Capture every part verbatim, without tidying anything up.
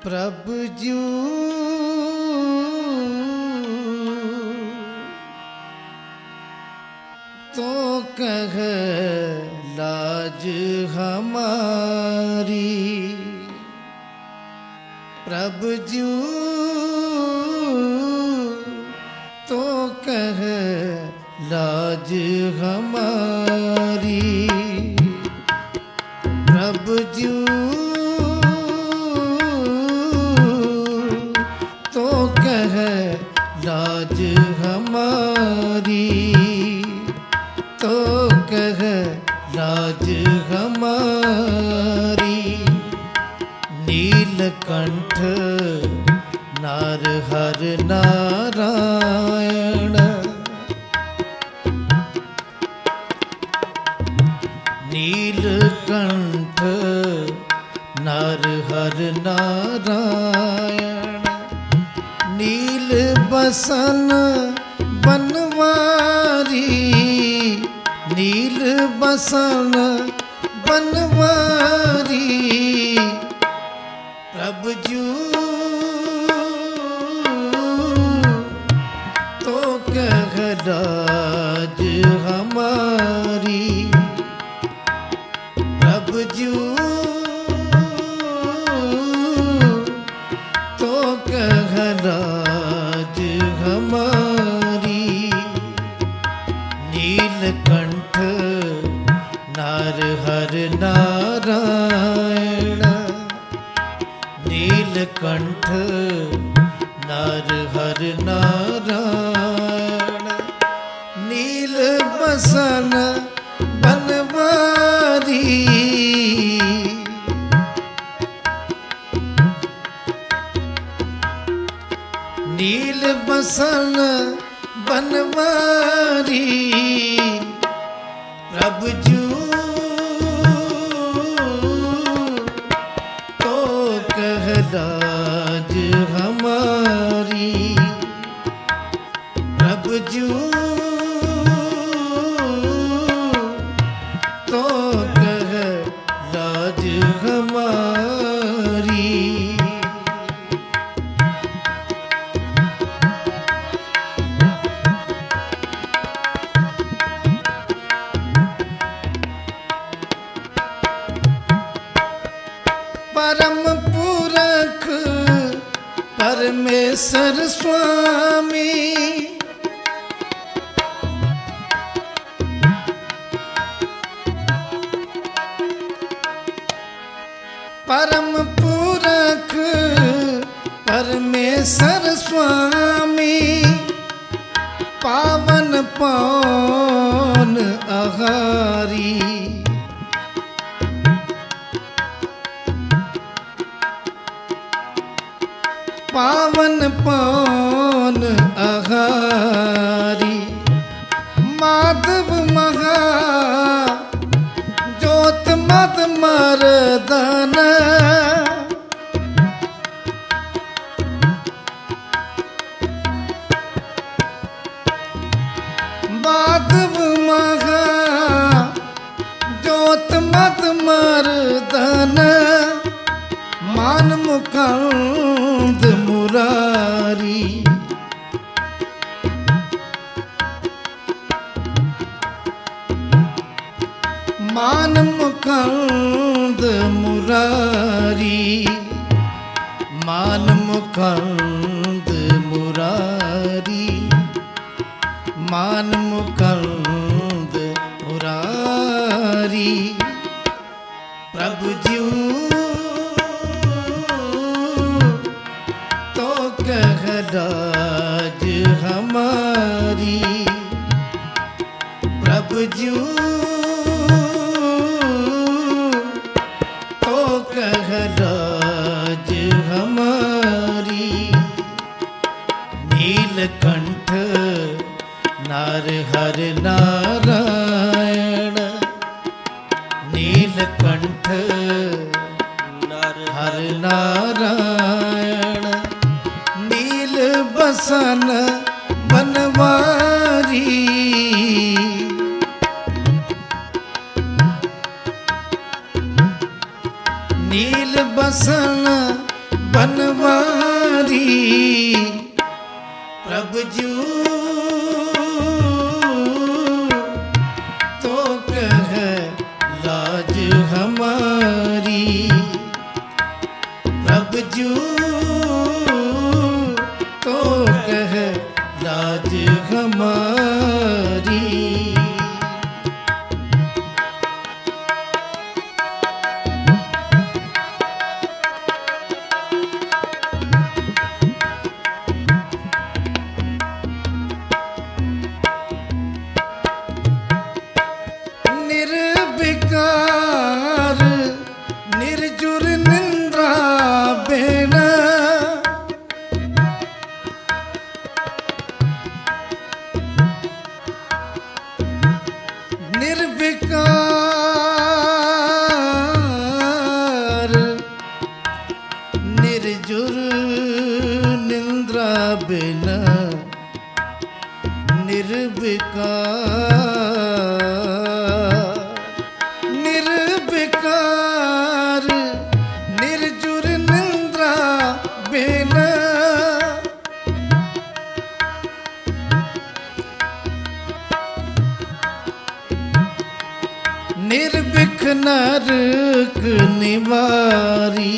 प्रभु ज्यों तो कह लाज हमारी, प्रभु ज्यों तो कह लाज हमारी, प्रभु ज्यों तो कह लाज हमारी, तो कह लाज हमारी। नीलकंठ नारहर नारायण, नीलकंठ नारहर नारायण। नील बसन बनवारी, नील बसन बनवारी, प्रभु ज्यों तो कह लाज हमारी, प्रभु ज्यों तो कह लाज हमारी। नीलकंठ नारहर नारायण, नीलकंठ नारहर नारायण। नील बसन बनवारी, नील बसन बनवारी, प्रभु ज्यों तो कह लाज हमारी, प्रभु ज्यों तो कह लाज हमारी। परम पुरख परमेश्वर स्वामी, परम पुरख परमेश्वर स्वामी। पावन पावन आहारी, पावन पावन आहारी। माधव महा ज्योत मत मर्दन, माधव महा ज्योत मत मर्दन। मान मुकुंद मुरारी, मान मुकुंद मुरारी, मान मुकुंद मुरारी, मान मुकुंद मुरारी। प्रभु ज्यों तो कह लाज हमारी, प्रभु ज्यों तो कह लाज हमारी। नीलकंठ नारहर नारायण, नीलकंठ नारहर नारायण। नील बसन बनवारी, नील बसन बनवारी प्रभु जू तो कह लाज हमारी प्रभु जू तो कह लाज हमारी। निर्विकार निर्जुर निंद्रा बेना निर्विकार निर्जुर निंद्रा बिना निर्विकार निर्विकार निर्जुर निंद्रा बिना निर्विघ्न नरक निवारी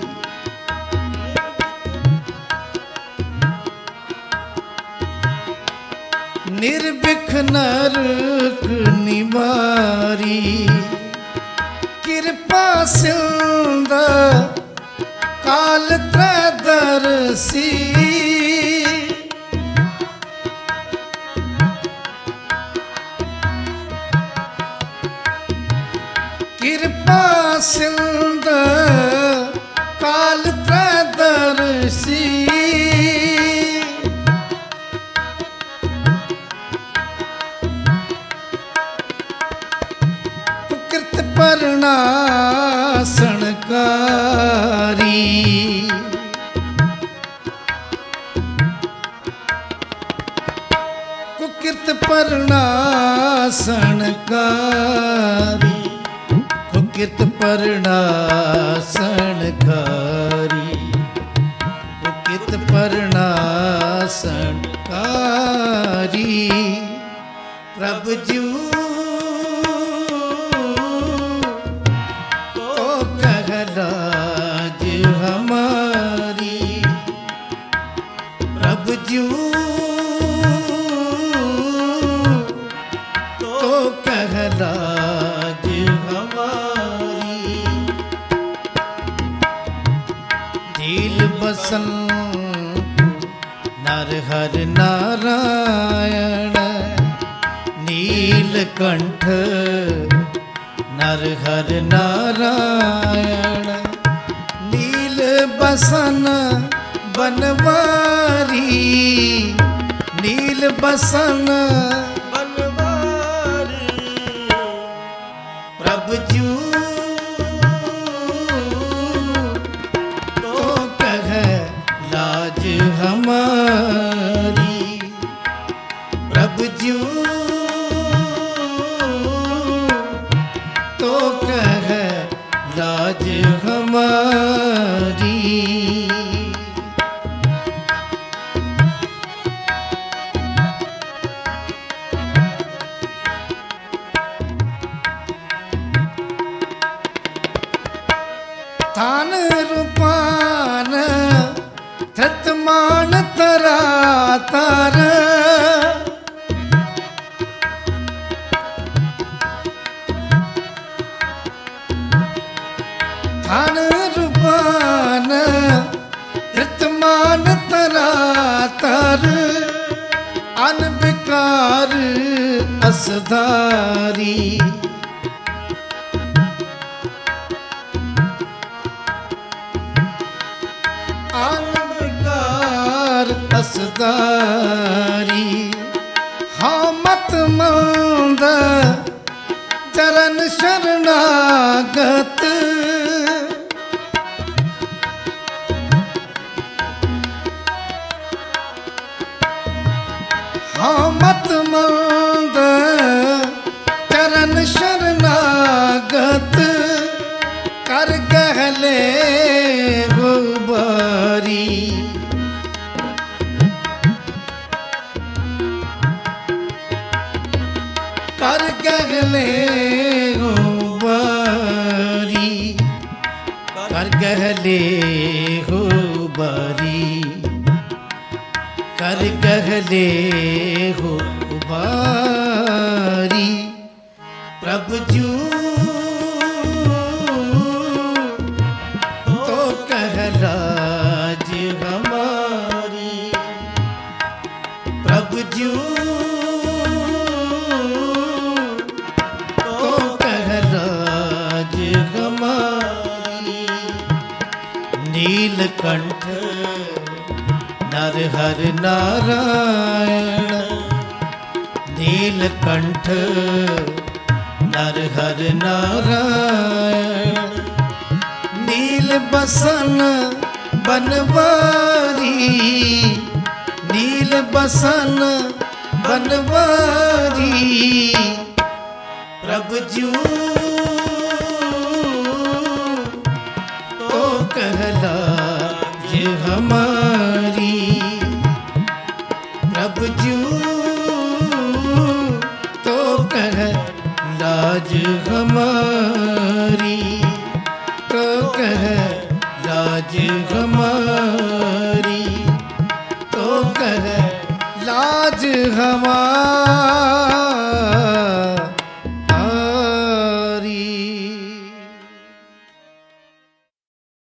निर्विघ्न नरक निवारी कृपा सिंध काल त्रदर्शी कृपा सिंध काल त्रदर्शी कृत परनासनकारी कुकृत परनासनकारी कुकृत परनासनकारी कुकृत परनासनकारी प्रभु जू तो कह लाज हमारी प्रभु जू तो कह लाज हमारी। नील बसंत नरहर नारायण नीलकंठ नरहर नारायण नील बसन बनवारी नील बसन बनवारी प्रभु जू तो कह लाज हमारी प्रभु जू तो कह लाज हमारी। थान रूपान धृतमान तरा तार थान रूपान धृतमान तरा तार अनविकार असधारी असदारी हाँ मत मंद चरण शरणागत हाँ मत मंद चरण शरणागत कर गहले हो कहले हो बारी, कर कहले हो बारी। प्रभु जू तो कहलाज हमारी, प्रभु जू तो कहलाज हमारी। नीलकंठ नरहर नारायण, नीलकंठ नरहर नारायण। नील बसन बनवारी, नील बसन बनवारी। प्रभु जू तो कहलाज हमारी, प्रभु जू तो कहलाज हमारी, तो कहलाज हमारी, तो कहलाज हमारी।